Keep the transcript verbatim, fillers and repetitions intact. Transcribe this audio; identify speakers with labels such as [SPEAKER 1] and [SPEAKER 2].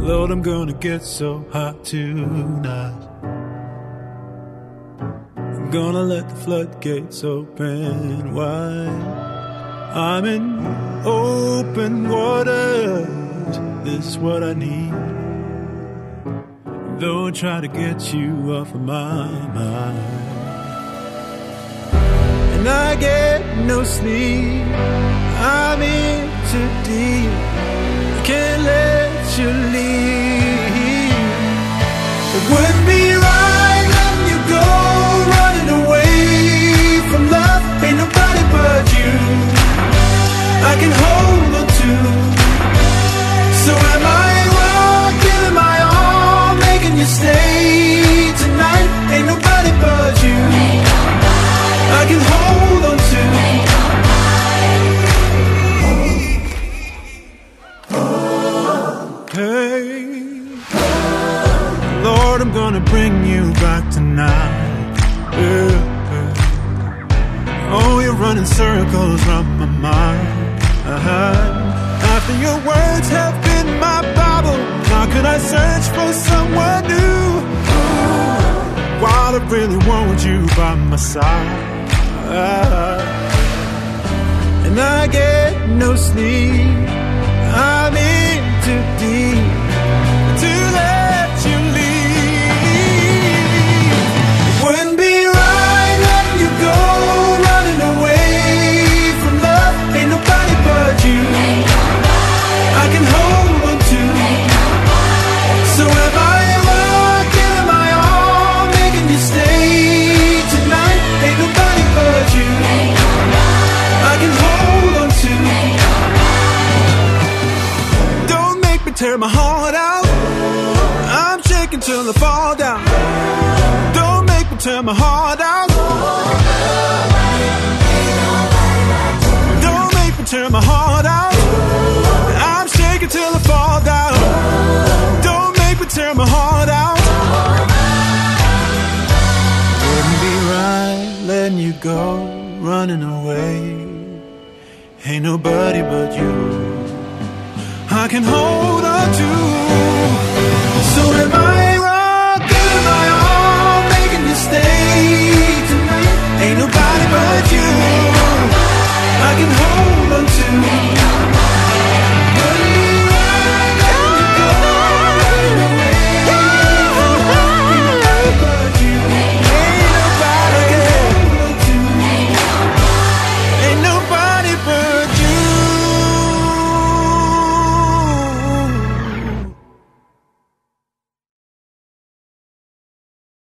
[SPEAKER 1] Lord, I'm gonna get so hot tonight. I'm gonna let the floodgates open wide. I'm in open waters, this is what I need. Don't try to get you off of my mind. And I get no sleep, I'm in too deep, I can't let you leave. It wouldn't be right letting you go, running away from love. Ain't nobody but you I can hold on to. So am I wrong, giving my all, making you stay tonight? Ain't nobody but you I can hold on to. Hey, Lord, I'm gonna bring you back tonight. Yeah, yeah. Oh, you're running circles round my mind. Uh-huh. After your words have been my Bible, how could I search for someone new? While I really want you by my side. And I get no sleep, I'm in too deep to let you leave. It wouldn't be right letting you go, running away from love. Ain't nobody but you I can hold on to. So am I wrong, giving my all, making you stay tonight? Ain't nobody but you I can hold on to. Don't make me tear my heart out, I'm shaking till I fall down. Don't make me tear my heart out, don't make me tear my heart out. I'm shaking till I fall down. Don't make me tear my heart out. Wouldn't be right letting you go, running away. Ain't nobody but you I can hold on to.